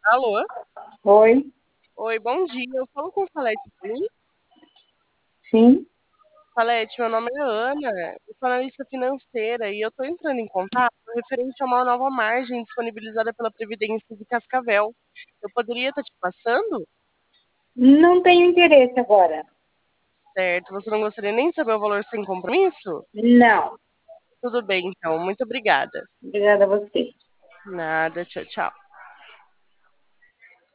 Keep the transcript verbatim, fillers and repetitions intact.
Alô? Oi, Oi, bom dia. Eu falo com Salete Sim. sim. Salete, meu nome é Ana, eu sou analista financeira e eu estou entrando em contato referente a uma nova margem disponibilizada pela Previdência de Cascavel. Eu poderia estar te passando? Não tenho interesse agora. Certo, você não gostaria nem de saber o valor sem compromisso? Não. Tudo bem, então. Muito obrigada. Obrigada a você. Nada, tchau, tchau.